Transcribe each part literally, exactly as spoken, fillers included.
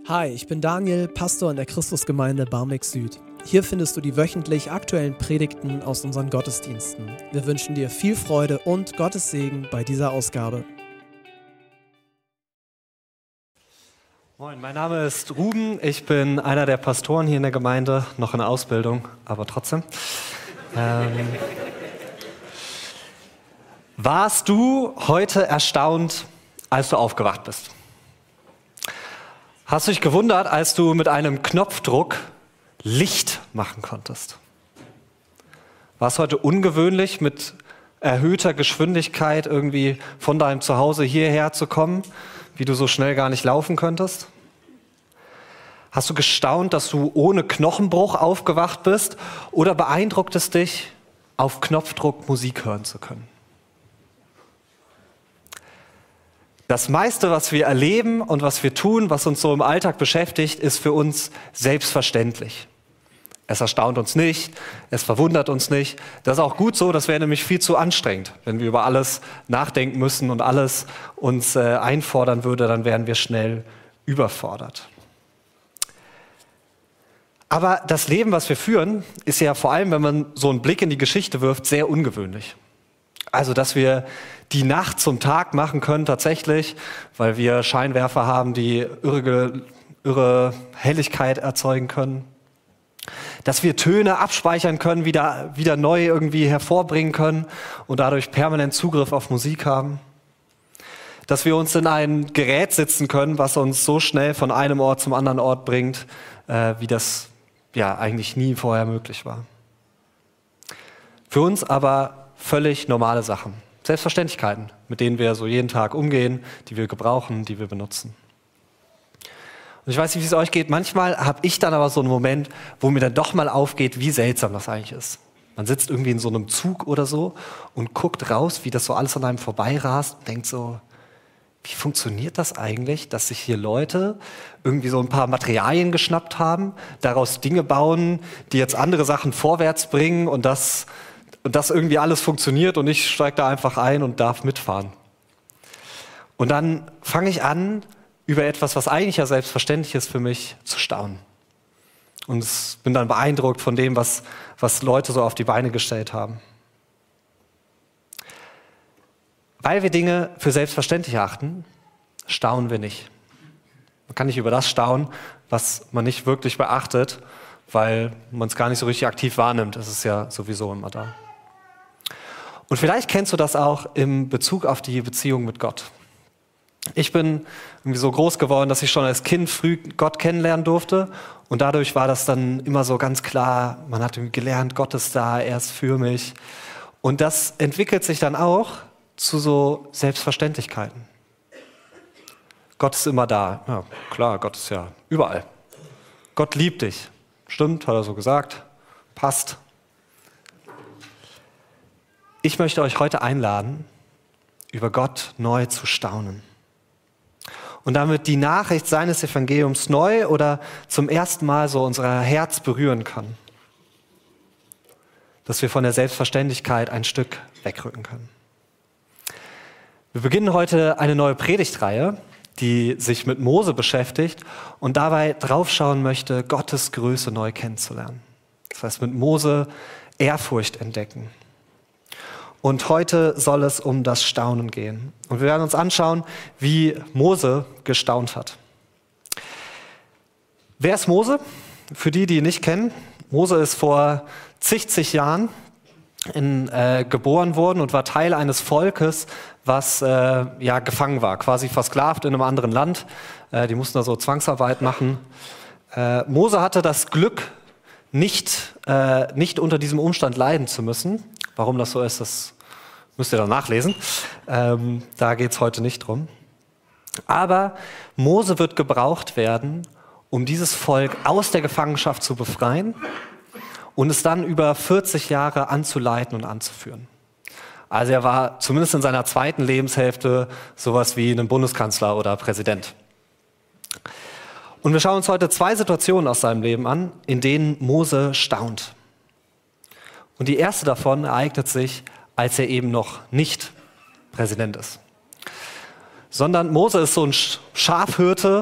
Hi, ich bin Daniel, Pastor in der Christusgemeinde Barmbek Süd. Hier findest du die wöchentlich aktuellen Predigten aus unseren Gottesdiensten. Wir wünschen dir viel Freude und Gottes Segen bei dieser Ausgabe. Moin, mein Name ist Ruben, ich bin einer der Pastoren hier in der Gemeinde, noch in der Ausbildung, aber trotzdem. Ähm, warst du heute erstaunt, als du aufgewacht bist? Hast du dich gewundert, als du mit einem Knopfdruck Licht machen konntest? War es heute ungewöhnlich, mit erhöhter Geschwindigkeit irgendwie von deinem Zuhause hierher zu kommen, wie du so schnell gar nicht laufen könntest? Hast du gestaunt, dass du ohne Knochenbruch aufgewacht bist, oder beeindruckt es dich, auf Knopfdruck Musik hören zu können? Das meiste, was wir erleben und was wir tun, was uns so im Alltag beschäftigt, ist für uns selbstverständlich. Es erstaunt uns nicht, es verwundert uns nicht. Das ist auch gut so, das wäre nämlich viel zu anstrengend. Wenn wir über alles nachdenken müssen und alles uns äh, einfordern würde, dann wären wir schnell überfordert. Aber das Leben, was wir führen, ist ja vor allem, wenn man so einen Blick in die Geschichte wirft, sehr ungewöhnlich. Also, dass wir die Nacht zum Tag machen können tatsächlich, weil wir Scheinwerfer haben, die irre, irre Helligkeit erzeugen können. Dass wir Töne abspeichern können, wieder, wieder neu irgendwie hervorbringen können und dadurch permanent Zugriff auf Musik haben. Dass wir uns in ein Gerät sitzen können, was uns so schnell von einem Ort zum anderen Ort bringt, äh, wie das ja eigentlich nie vorher möglich war. Für uns aber völlig normale Sachen. Selbstverständlichkeiten, mit denen wir so jeden Tag umgehen, die wir gebrauchen, die wir benutzen. Und ich weiß nicht, wie es euch geht. Manchmal habe ich dann aber so einen Moment, wo mir dann doch mal aufgeht, wie seltsam das eigentlich ist. Man sitzt irgendwie in so einem Zug oder so und guckt raus, wie das so alles an einem vorbeirast und denkt so, wie funktioniert das eigentlich, dass sich hier Leute irgendwie so ein paar Materialien geschnappt haben, daraus Dinge bauen, die jetzt andere Sachen vorwärts bringen und das, und das irgendwie alles funktioniert und ich steige da einfach ein und darf mitfahren. Und dann fange ich an, über etwas, was eigentlich ja selbstverständlich ist für mich, zu staunen. Und bin dann beeindruckt von dem, was, was Leute so auf die Beine gestellt haben. Weil wir Dinge für selbstverständlich achten, staunen wir nicht. Man kann nicht über das staunen, was man nicht wirklich beachtet, weil man es gar nicht so richtig aktiv wahrnimmt. Es ist ja sowieso immer da. Und vielleicht kennst du das auch im Bezug auf die Beziehung mit Gott. Ich bin irgendwie so groß geworden, dass ich schon als Kind früh Gott kennenlernen durfte. Und dadurch war das dann immer so ganz klar, man hat irgendwie gelernt, Gott ist da, er ist für mich. Und das entwickelt sich dann auch zu so Selbstverständlichkeiten. Gott ist immer da. Ja, klar, Gott ist ja überall. Gott liebt dich. Stimmt, hat er so gesagt. Passt. Ich möchte euch heute einladen, über Gott neu zu staunen. Und damit die Nachricht seines Evangeliums neu oder zum ersten Mal so unser Herz berühren kann. Dass wir von der Selbstverständlichkeit ein Stück wegrücken können. Wir beginnen heute eine neue Predigtreihe, die sich mit Mose beschäftigt und dabei draufschauen möchte, Gottes Größe neu kennenzulernen. Das heißt, mit Mose Ehrfurcht entdecken. Und heute soll es um das Staunen gehen. Und wir werden uns anschauen, wie Mose gestaunt hat. Wer ist Mose? Für die, die ihn nicht kennen. Mose ist vor zig, zig Jahren in, äh, geboren worden und war Teil eines Volkes, was äh, ja, gefangen war, quasi versklavt in einem anderen Land. Äh, die mussten da so Zwangsarbeit machen. Äh, Mose hatte das Glück, nicht, äh, nicht unter diesem Umstand leiden zu müssen. Warum das so ist, das müsst ihr dann nachlesen. Ähm, da geht es heute nicht drum. Aber Mose wird gebraucht werden, um dieses Volk aus der Gefangenschaft zu befreien und es dann über vierzig Jahre anzuleiten und anzuführen. Also er war zumindest in seiner zweiten Lebenshälfte sowas wie ein Bundeskanzler oder Präsident. Und wir schauen uns heute zwei Situationen aus seinem Leben an, in denen Mose staunt. Und die erste davon ereignet sich, als er eben noch nicht Präsident ist. Sondern Mose ist so ein Schafhirte,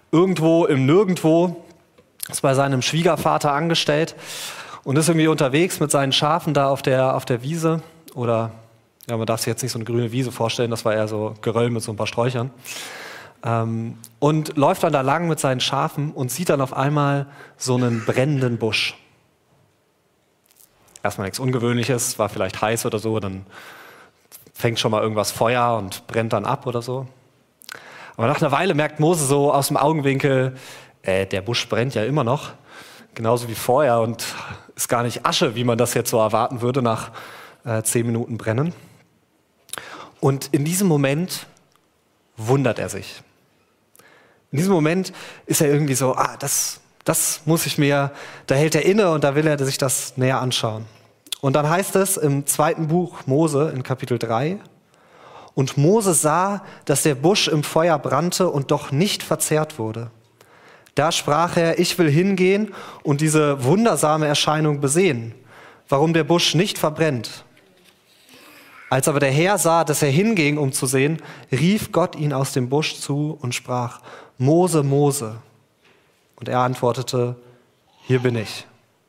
irgendwo im Nirgendwo, ist bei seinem Schwiegervater angestellt und ist irgendwie unterwegs mit seinen Schafen da auf der, auf der Wiese. Oder, ja, man darf sich jetzt nicht so eine grüne Wiese vorstellen, das war eher so Geröll mit so ein paar Sträuchern. Ähm, und läuft dann da lang mit seinen Schafen und sieht dann auf einmal so einen brennenden Busch. Erstmal nichts Ungewöhnliches, war vielleicht heiß oder so, dann fängt schon mal irgendwas Feuer und brennt dann ab oder so. Aber nach einer Weile merkt Mose so aus dem Augenwinkel, äh, der Busch brennt ja immer noch, genauso wie vorher und ist gar nicht Asche, wie man das jetzt so erwarten würde nach äh, zehn Minuten Brennen. Und in diesem Moment wundert er sich. In diesem Moment ist er irgendwie so, ah, das, das muss ich mir, da hält er inne und da will er sich das näher anschauen. Und dann heißt es im zweiten Buch Mose in Kapitel drei, und Mose sah, dass der Busch im Feuer brannte und doch nicht verzehrt wurde. Da sprach er, ich will hingehen und diese wundersame Erscheinung besehen, warum der Busch nicht verbrennt. Als aber der Herr sah, dass er hinging, um zu sehen, rief Gott ihn aus dem Busch zu und sprach, Mose, Mose. Und er antwortete, hier bin ich.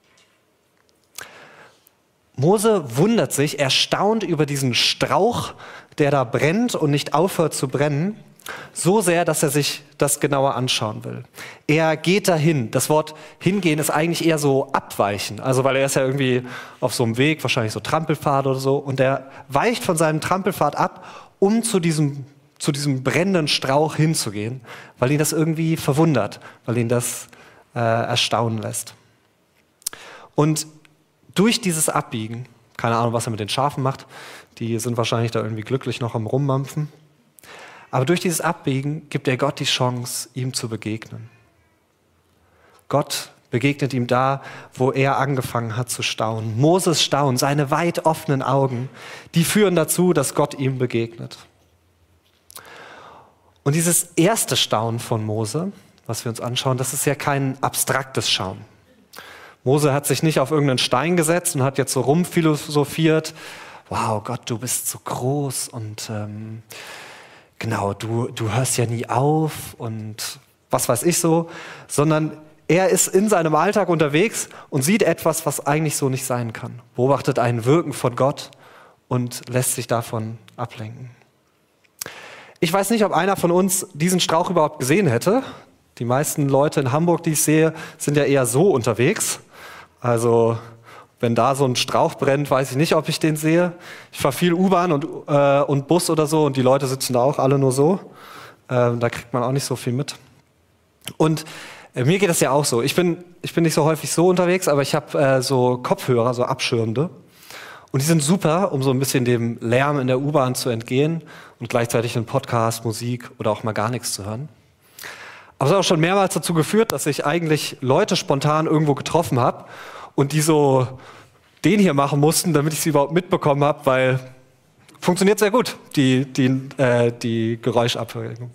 Mose wundert sich, erstaunt über diesen Strauch, der da brennt und nicht aufhört zu brennen, so sehr, dass er sich das genauer anschauen will. Er geht dahin. Das Wort hingehen ist eigentlich eher so abweichen. Also weil er ist ja irgendwie auf so einem Weg, wahrscheinlich so Trampelpfad oder so, und er weicht von seinem Trampelpfad ab, um zu diesem, zu diesem brennenden Strauch hinzugehen, weil ihn das irgendwie verwundert, weil ihn das äh, erstaunen lässt. Und durch dieses Abbiegen, keine Ahnung, was er mit den Schafen macht, die sind wahrscheinlich da irgendwie glücklich noch am Rummampfen, aber durch dieses Abbiegen gibt er Gott die Chance, ihm zu begegnen. Gott begegnet ihm da, wo er angefangen hat zu staunen. Moses Staunen, seine weit offenen Augen, die führen dazu, dass Gott ihm begegnet. Und dieses erste Staunen von Mose, was wir uns anschauen, das ist ja kein abstraktes Schauen. Mose hat sich nicht auf irgendeinen Stein gesetzt und hat jetzt so rumphilosophiert, wow, Gott, du bist so groß und ähm, genau, du, du hörst ja nie auf und was weiß ich so, sondern er ist in seinem Alltag unterwegs und sieht etwas, was eigentlich so nicht sein kann. Beobachtet ein Wirken von Gott und lässt sich davon ablenken. Ich weiß nicht, ob einer von uns diesen Strauch überhaupt gesehen hätte. Die meisten Leute in Hamburg, die ich sehe, sind ja eher so unterwegs. Also wenn da so ein Strauch brennt, weiß ich nicht, ob ich den sehe. Ich fahre viel U-Bahn und, äh, und Bus oder so und die Leute sitzen da auch alle nur so. Äh, da kriegt man auch nicht so viel mit. Und äh, mir geht das ja auch so. Ich bin, ich bin nicht so häufig so unterwegs, aber ich habe äh, so Kopfhörer, so abschirmende. Und die sind super, um so ein bisschen dem Lärm in der U-Bahn zu entgehen und gleichzeitig einen Podcast, Musik oder auch mal gar nichts zu hören. Aber es hat auch schon mehrmals dazu geführt, dass ich eigentlich Leute spontan irgendwo getroffen habe und die so den hier machen mussten, damit ich sie überhaupt mitbekommen habe, weil funktioniert sehr gut, die, die, äh, die Geräuschabwürgung.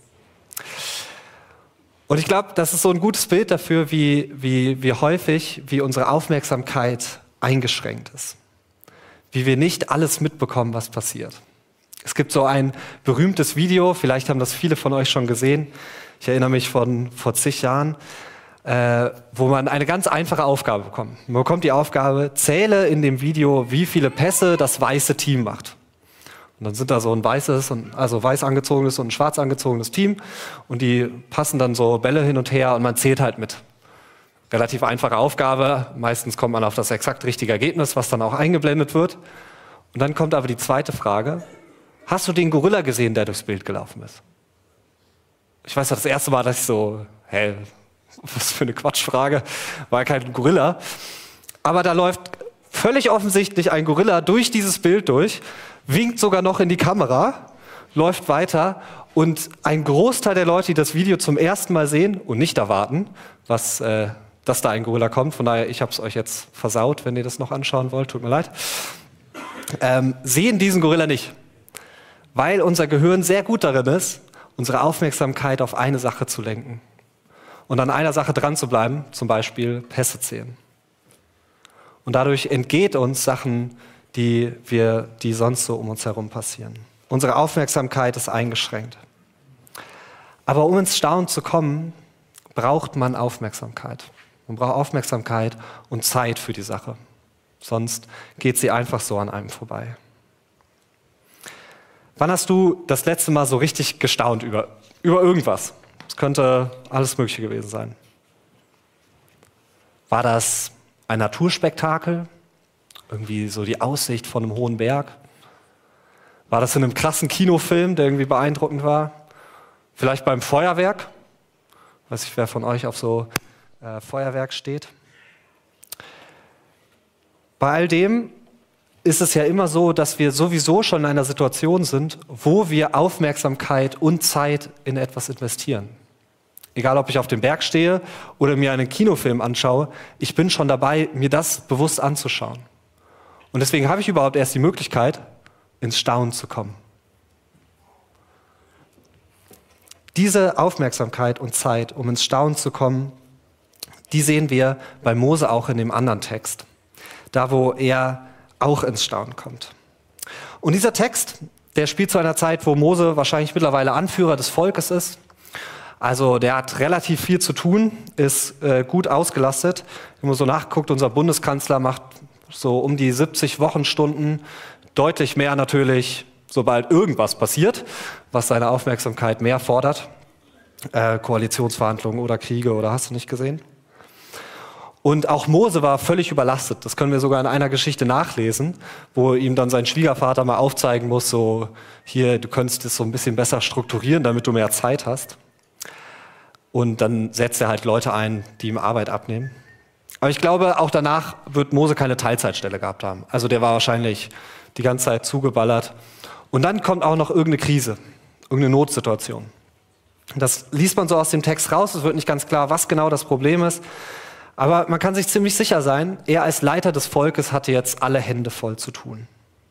Und ich glaube, das ist so ein gutes Bild dafür, wie, wie, wie häufig, wie unsere Aufmerksamkeit eingeschränkt ist. Wie wir nicht alles mitbekommen, was passiert. Es gibt so ein berühmtes Video, vielleicht haben das viele von euch schon gesehen. Ich erinnere mich von vor zig Jahren, äh, wo man eine ganz einfache Aufgabe bekommt. Man bekommt die Aufgabe, zähle in dem Video, wie viele Pässe das weiße Team macht. Und dann sind da so ein weißes, und, also weiß angezogenes und ein schwarz angezogenes Team und die passen dann so Bälle hin und her und man zählt halt mit. Relativ einfache Aufgabe, meistens kommt man auf das exakt richtige Ergebnis, was dann auch eingeblendet wird. Und dann kommt aber die zweite Frage, hast du den Gorilla gesehen, der durchs Bild gelaufen ist? Ich weiß, das erste Mal, dass ich so, hä, was für eine Quatschfrage, war kein Gorilla. Aber da läuft völlig offensichtlich ein Gorilla durch dieses Bild durch, winkt sogar noch in die Kamera, läuft weiter und ein Großteil der Leute, die das Video zum ersten Mal sehen und nicht erwarten, was, äh, dass da ein Gorilla kommt, von daher, ich habe es euch jetzt versaut, wenn ihr das noch anschauen wollt, tut mir leid, ähm, sehen diesen Gorilla nicht, weil unser Gehirn sehr gut darin ist, unsere Aufmerksamkeit auf eine Sache zu lenken und an einer Sache dran zu bleiben, zum Beispiel Pässe zählen. Und dadurch entgeht uns Sachen, die, wir, die sonst so um uns herum passieren. Unsere Aufmerksamkeit ist eingeschränkt. Aber um ins Staunen zu kommen, braucht man Aufmerksamkeit. Man braucht Aufmerksamkeit und Zeit für die Sache. Sonst geht sie einfach so an einem vorbei. Wann hast du das letzte Mal so richtig gestaunt über, über irgendwas? Es könnte alles Mögliche gewesen sein. War das ein Naturspektakel? Irgendwie so die Aussicht von einem hohen Berg? War das in einem krassen Kinofilm, der irgendwie beeindruckend war? Vielleicht beim Feuerwerk? Weiß ich, wer von euch auf so äh, Feuerwerk steht. Bei all dem ist es ja immer so, dass wir sowieso schon in einer Situation sind, wo wir Aufmerksamkeit und Zeit in etwas investieren. Egal, ob ich auf dem Berg stehe oder mir einen Kinofilm anschaue, ich bin schon dabei, mir das bewusst anzuschauen. Und deswegen habe ich überhaupt erst die Möglichkeit, ins Staunen zu kommen. Diese Aufmerksamkeit und Zeit, um ins Staunen zu kommen, die sehen wir bei Mose auch in dem anderen Text. Da, wo er auch ins Staunen kommt. Und dieser Text, der spielt zu einer Zeit, wo Mose wahrscheinlich mittlerweile Anführer des Volkes ist. Also der hat relativ viel zu tun, ist äh, gut ausgelastet. Wenn man so nachguckt, unser Bundeskanzler macht so um die siebzig Wochenstunden, deutlich mehr natürlich, sobald irgendwas passiert, was seine Aufmerksamkeit mehr fordert. Äh, Koalitionsverhandlungen oder Kriege oder hast du nicht gesehen? Und auch Mose war völlig überlastet. Das können wir sogar in einer Geschichte nachlesen, wo ihm dann sein Schwiegervater mal aufzeigen muss, so hier, du könntest es so ein bisschen besser strukturieren, damit du mehr Zeit hast. Und dann setzt er halt Leute ein, die ihm Arbeit abnehmen. Aber ich glaube, auch danach wird Mose keine Teilzeitstelle gehabt haben. Also der war wahrscheinlich die ganze Zeit zugeballert. Und dann kommt auch noch irgendeine Krise, irgendeine Notsituation. Das liest man so aus dem Text raus. Es wird nicht ganz klar, was genau das Problem ist. Aber man kann sich ziemlich sicher sein, er als Leiter des Volkes hatte jetzt alle Hände voll zu tun.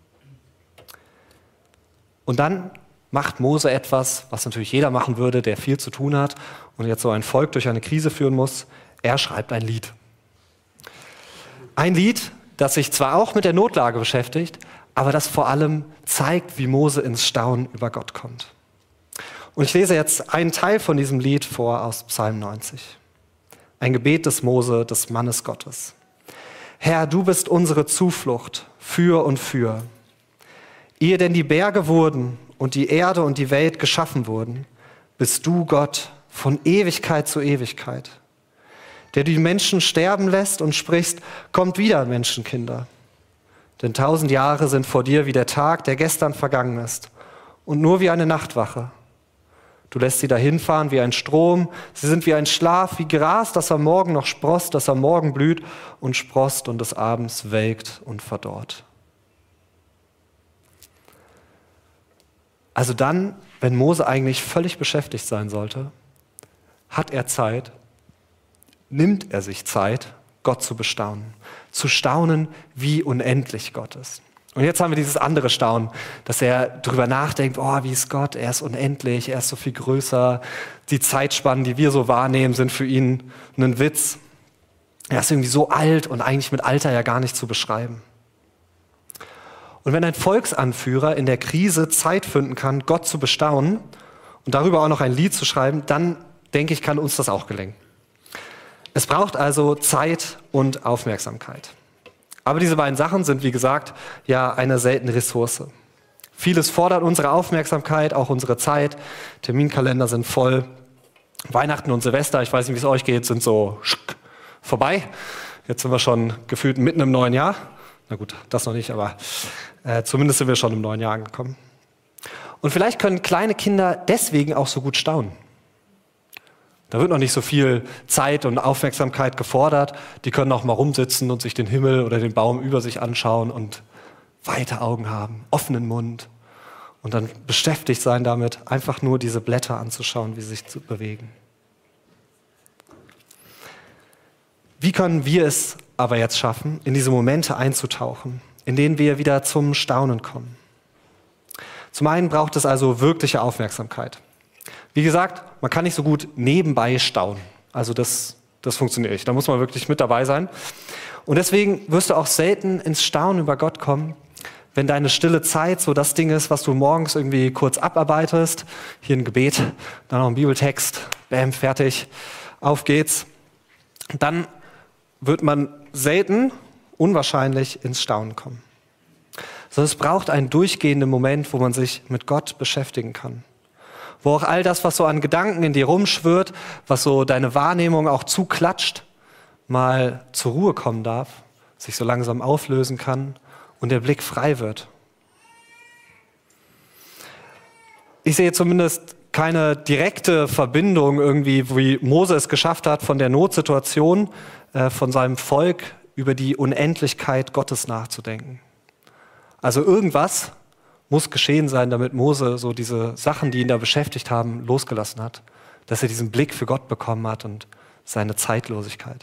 Und dann macht Mose etwas, was natürlich jeder machen würde, der viel zu tun hat und jetzt so ein Volk durch eine Krise führen muss. Er schreibt ein Lied. Ein Lied, das sich zwar auch mit der Notlage beschäftigt, aber das vor allem zeigt, wie Mose ins Staunen über Gott kommt. Und ich lese jetzt einen Teil von diesem Lied vor aus Psalm neunzig. Ein Gebet des Mose, des Mannes Gottes. Herr, du bist unsere Zuflucht für und für. Ehe denn die Berge wurden und die Erde und die Welt geschaffen wurden, bist du Gott von Ewigkeit zu Ewigkeit, der die Menschen sterben lässt und sprichst, kommt wieder, Menschenkinder. Denn tausend Jahre sind vor dir wie der Tag, der gestern vergangen ist, und nur wie eine Nachtwache. Du lässt sie dahinfahren wie ein Strom, sie sind wie ein Schlaf, wie Gras, das am Morgen noch sproßt, das am Morgen blüht und sproßt und des Abends welkt und verdorrt. Also dann, wenn Mose eigentlich völlig beschäftigt sein sollte, hat er Zeit, nimmt er sich Zeit, Gott zu bestaunen. Zu staunen, wie unendlich Gott ist. Und jetzt haben wir dieses andere Staunen, dass er drüber nachdenkt, oh, wie ist Gott, er ist unendlich, er ist so viel größer. Die Zeitspannen, die wir so wahrnehmen, sind für ihn ein Witz. Er ist irgendwie so alt und eigentlich mit Alter ja gar nicht zu beschreiben. Und wenn ein Volksanführer in der Krise Zeit finden kann, Gott zu bestaunen und darüber auch noch ein Lied zu schreiben, dann denke ich, kann uns das auch gelingen. Es braucht also Zeit und Aufmerksamkeit. Aber diese beiden Sachen sind, wie gesagt, ja eine seltene Ressource. Vieles fordert unsere Aufmerksamkeit, auch unsere Zeit. Terminkalender sind voll. Weihnachten und Silvester, ich weiß nicht, wie es euch geht, sind so vorbei. Jetzt sind wir schon gefühlt mitten im neuen Jahr. Na gut, das noch nicht, aber äh, zumindest sind wir schon im neuen Jahr angekommen. Und vielleicht können kleine Kinder deswegen auch so gut staunen. Da wird noch nicht so viel Zeit und Aufmerksamkeit gefordert. Die können auch mal rumsitzen und sich den Himmel oder den Baum über sich anschauen und weite Augen haben, offenen Mund und dann beschäftigt sein damit, einfach nur diese Blätter anzuschauen, wie sie sich bewegen. Wie können wir es aber jetzt schaffen, in diese Momente einzutauchen, in denen wir wieder zum Staunen kommen? Zum einen braucht es also wirkliche Aufmerksamkeit. Wie gesagt, man kann nicht so gut nebenbei staunen. Also das, das funktioniert nicht. Da muss man wirklich mit dabei sein. Und deswegen wirst du auch selten ins Staunen über Gott kommen, wenn deine stille Zeit so das Ding ist, was du morgens irgendwie kurz abarbeitest. Hier ein Gebet, dann noch ein Bibeltext, bäm, fertig, auf geht's. Dann wird man selten, unwahrscheinlich ins Staunen kommen. Sondern es braucht einen durchgehenden Moment, wo man sich mit Gott beschäftigen kann. Wo auch all das, was so an Gedanken in dir rumschwirrt, was so deine Wahrnehmung auch zuklatscht, mal zur Ruhe kommen darf, sich so langsam auflösen kann und der Blick frei wird. Ich sehe zumindest keine direkte Verbindung irgendwie, wie Mose es geschafft hat, von der Notsituation äh, von seinem Volk über die Unendlichkeit Gottes nachzudenken. Also irgendwas muss geschehen sein, damit Mose so diese Sachen, die ihn da beschäftigt haben, losgelassen hat. Dass er diesen Blick für Gott bekommen hat und seine Zeitlosigkeit.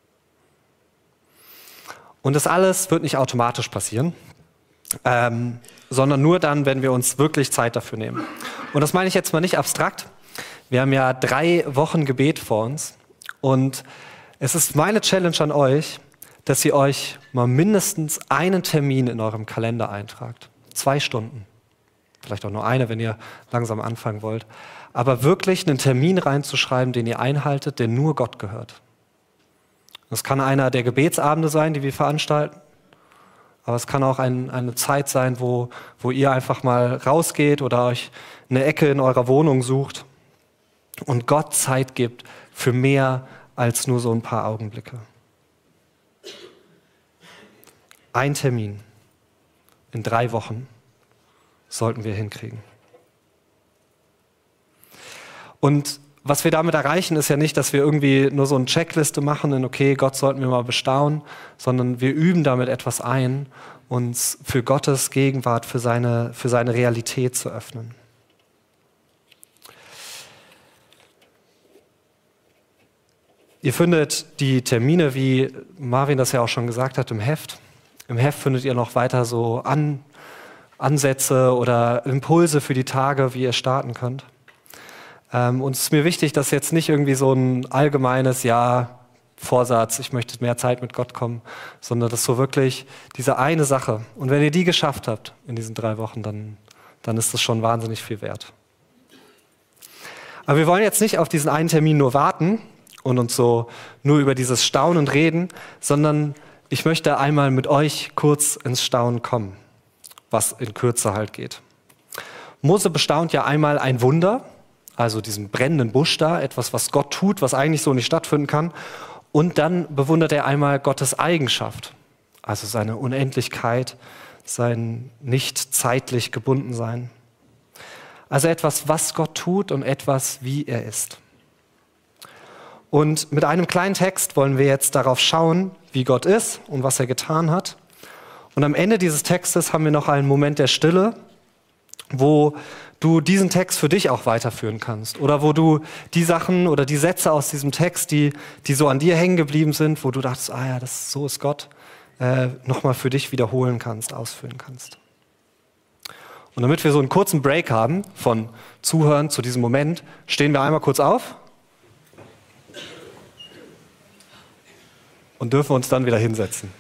Und das alles wird nicht automatisch passieren, ähm, sondern nur dann, wenn wir uns wirklich Zeit dafür nehmen. Und das meine ich jetzt mal nicht abstrakt. Wir haben ja drei Wochen Gebet vor uns. Und es ist meine Challenge an euch, dass ihr euch mal mindestens einen Termin in eurem Kalender eintragt. Zwei Stunden. Vielleicht auch nur eine, wenn ihr langsam anfangen wollt. Aber wirklich einen Termin reinzuschreiben, den ihr einhaltet, der nur Gott gehört. Das kann einer der Gebetsabende sein, die wir veranstalten. Aber es kann auch ein, eine Zeit sein, wo, wo ihr einfach mal rausgeht oder euch eine Ecke in eurer Wohnung sucht und Gott Zeit gibt für mehr als nur so ein paar Augenblicke. Ein Termin in drei Wochen sollten wir hinkriegen. Und was wir damit erreichen, ist ja nicht, dass wir irgendwie nur so eine Checkliste machen in, okay, Gott sollten wir mal bestaunen, sondern wir üben damit etwas ein, uns für Gottes Gegenwart, für seine, für seine Realität zu öffnen. Ihr findet die Termine, wie Marvin das ja auch schon gesagt hat, im Heft. Im Heft findet ihr noch weiter so An, Ansätze oder Impulse für die Tage, wie ihr starten könnt. Ähm, und es ist mir wichtig, dass jetzt nicht irgendwie so ein allgemeines Ja, Vorsatz, ich möchte mehr Zeit mit Gott kommen, sondern das ist so wirklich diese eine Sache. Und wenn ihr die geschafft habt in diesen drei Wochen, dann, dann ist das schon wahnsinnig viel wert. Aber wir wollen jetzt nicht auf diesen einen Termin nur warten und uns so nur über dieses Staunen reden, sondern ich möchte einmal mit euch kurz ins Staunen kommen, was in Kürze halt geht. Mose bestaunt ja einmal ein Wunder, also diesen brennenden Busch da, etwas, was Gott tut, was eigentlich so nicht stattfinden kann. Und dann bewundert er einmal Gottes Eigenschaft, also seine Unendlichkeit, sein nicht zeitlich gebunden sein. Also etwas, was Gott tut und etwas, wie er ist. Und mit einem kleinen Text wollen wir jetzt darauf schauen, wie Gott ist und was er getan hat. Und am Ende dieses Textes haben wir noch einen Moment der Stille, wo du diesen Text für dich auch weiterführen kannst. Oder wo du die Sachen oder die Sätze aus diesem Text, die, die so an dir hängen geblieben sind, wo du dachtest, ah ja, das, so ist Gott, äh, nochmal für dich wiederholen kannst, ausführen kannst. Und damit wir so einen kurzen Break haben von Zuhören zu diesem Moment, stehen wir einmal kurz auf und dürfen uns dann wieder hinsetzen.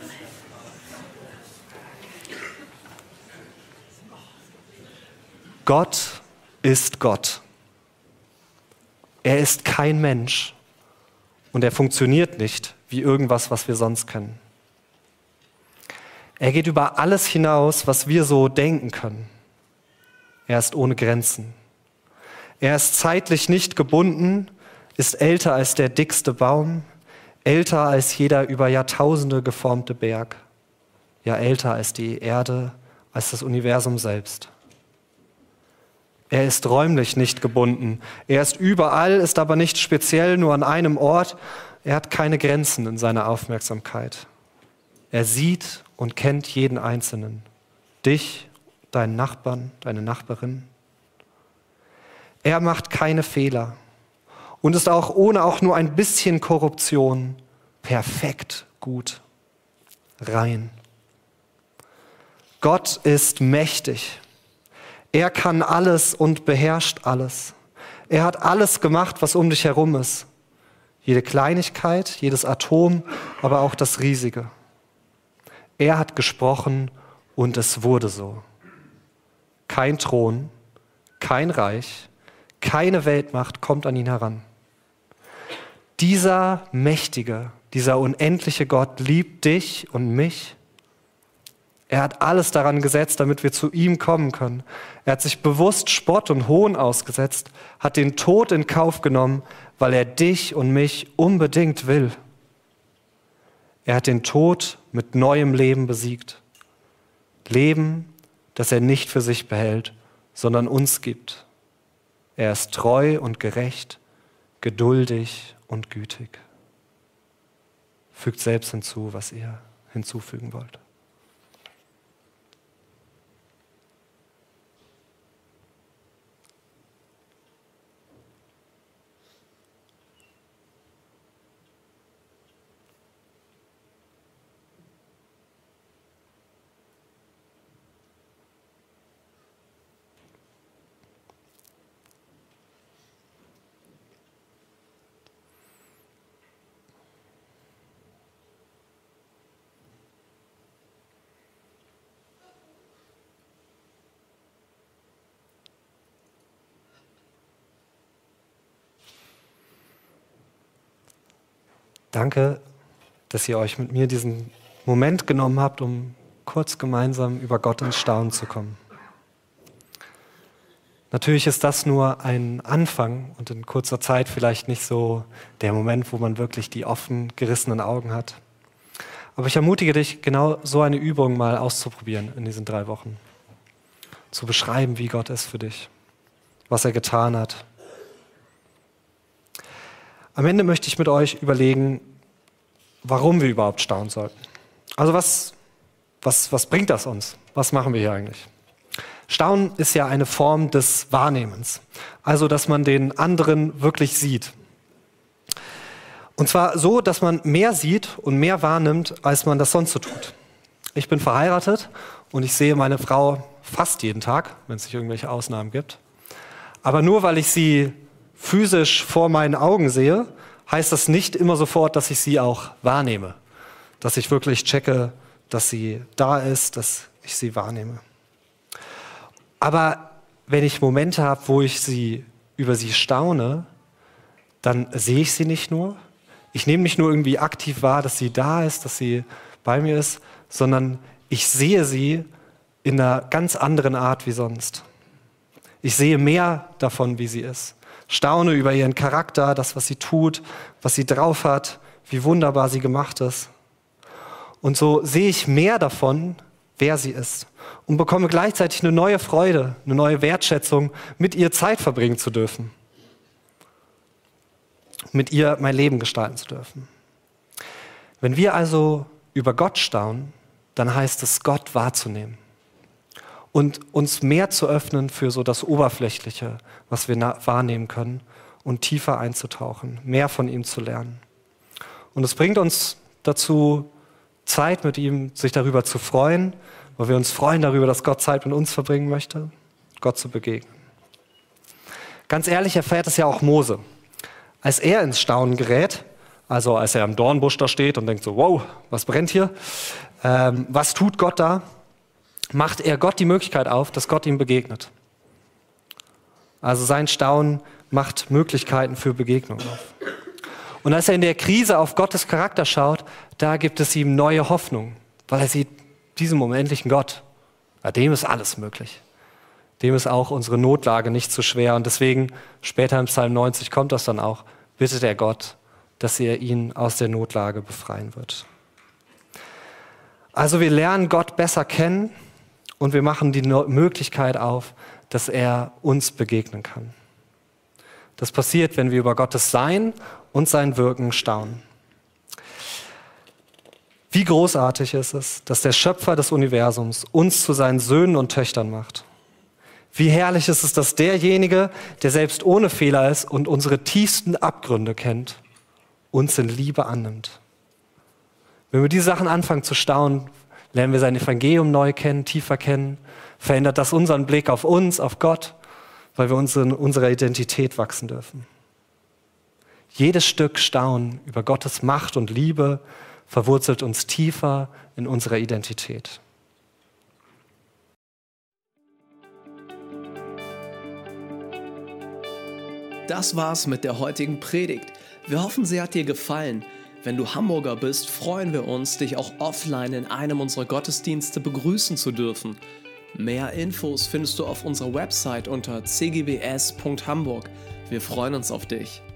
Gott ist Gott. Er ist kein Mensch und er funktioniert nicht wie irgendwas, was wir sonst kennen. Er geht über alles hinaus, was wir so denken können. Er ist ohne Grenzen. Er ist zeitlich nicht gebunden, ist älter als der dickste Baum, älter als jeder über Jahrtausende geformte Berg, ja älter als die Erde, als das Universum selbst. Er ist räumlich nicht gebunden. Er ist überall, ist aber nicht speziell nur an einem Ort. Er hat keine Grenzen in seiner Aufmerksamkeit. Er sieht und kennt jeden Einzelnen. Dich, deinen Nachbarn, deine Nachbarin. Er macht keine Fehler und ist auch ohne auch nur ein bisschen Korruption perfekt gut, rein. Gott ist mächtig. Er kann alles und beherrscht alles. Er hat alles gemacht, was um dich herum ist. Jede Kleinigkeit, jedes Atom, aber auch das Riesige. Er hat gesprochen und es wurde so. Kein Thron, kein Reich, keine Weltmacht kommt an ihn heran. Dieser mächtige, dieser unendliche Gott liebt dich und mich. Er hat alles daran gesetzt, damit wir zu ihm kommen können. Er hat sich bewusst Spott und Hohn ausgesetzt, hat den Tod in Kauf genommen, weil er dich und mich unbedingt will. Er hat den Tod mit neuem Leben besiegt. Leben, das er nicht für sich behält, sondern uns gibt. Er ist treu und gerecht, geduldig und gütig. Fügt selbst hinzu, was ihr hinzufügen wollt. Danke, dass ihr euch mit mir diesen Moment genommen habt, um kurz gemeinsam über Gott ins Staunen zu kommen. Natürlich ist das nur ein Anfang und in kurzer Zeit vielleicht nicht so der Moment, wo man wirklich die offen gerissenen Augen hat. Aber ich ermutige dich, genau so eine Übung mal auszuprobieren in diesen drei Wochen. Zu beschreiben, wie Gott ist für dich, was er getan hat. Am Ende möchte ich mit euch überlegen, warum wir überhaupt staunen sollten. Also was, was, was bringt das uns? Was machen wir hier eigentlich? Staunen ist ja eine Form des Wahrnehmens. Also, dass man den anderen wirklich sieht. Und zwar so, dass man mehr sieht und mehr wahrnimmt, als man das sonst so tut. Ich bin verheiratet und ich sehe meine Frau fast jeden Tag, wenn es nicht irgendwelche Ausnahmen gibt. Aber nur weil ich sie physisch vor meinen Augen sehe, heißt das nicht immer sofort, dass ich sie auch wahrnehme. Dass ich wirklich checke, dass sie da ist, dass ich sie wahrnehme. Aber wenn ich Momente habe, wo ich sie über sie staune, dann sehe ich sie nicht nur. Ich nehme nicht nur irgendwie aktiv wahr, dass sie da ist, dass sie bei mir ist, sondern ich sehe sie in einer ganz anderen Art wie sonst. Ich sehe mehr davon, wie sie ist. Staune über ihren Charakter, das, was sie tut, was sie drauf hat, wie wunderbar sie gemacht ist. Und so sehe ich mehr davon, wer sie ist. Und bekomme gleichzeitig eine neue Freude, eine neue Wertschätzung, mit ihr Zeit verbringen zu dürfen. Mit ihr mein Leben gestalten zu dürfen. Wenn wir also über Gott staunen, dann heißt es, Gott wahrzunehmen. Und uns mehr zu öffnen für so das Oberflächliche, was wir wahrnehmen können und tiefer einzutauchen, mehr von ihm zu lernen. Und es bringt uns dazu, Zeit mit ihm, sich darüber zu freuen, weil wir uns freuen darüber, dass Gott Zeit mit uns verbringen möchte, Gott zu begegnen. Ganz ehrlich erfährt es ja auch Mose. Als er ins Staunen gerät, also als er am Dornbusch da steht und denkt so, wow, was brennt hier? Ähm, was tut Gott da? Macht er Gott die Möglichkeit auf, dass Gott ihm begegnet. Also sein Staunen macht Möglichkeiten für Begegnung auf. Und als er in der Krise auf Gottes Charakter schaut, da gibt es ihm neue Hoffnung, weil er sieht, diesem unendlichen Gott, ja, dem ist alles möglich. Dem ist auch unsere Notlage nicht zu schwer. Und deswegen, später im Psalm neunzig kommt das dann auch, bittet er Gott, dass er ihn aus der Notlage befreien wird. Also wir lernen Gott besser kennen und wir machen die Möglichkeit auf, dass er uns begegnen kann. Das passiert, wenn wir über Gottes Sein und sein Wirken staunen. Wie großartig ist es, dass der Schöpfer des Universums uns zu seinen Söhnen und Töchtern macht. Wie herrlich ist es, dass derjenige, der selbst ohne Fehler ist und unsere tiefsten Abgründe kennt, uns in Liebe annimmt. Wenn wir diese Sachen anfangen zu staunen, lernen wir sein Evangelium neu kennen, tiefer kennen, verändert das unseren Blick auf uns, auf Gott, weil wir uns in unserer Identität wachsen dürfen. Jedes Stück Staunen über Gottes Macht und Liebe verwurzelt uns tiefer in unserer Identität. Das war's mit der heutigen Predigt. Wir hoffen, sie hat dir gefallen. Wenn du Hamburger bist, freuen wir uns, dich auch offline in einem unserer Gottesdienste begrüßen zu dürfen. Mehr Infos findest du auf unserer Website unter c g b s punkt hamburg. Wir freuen uns auf dich.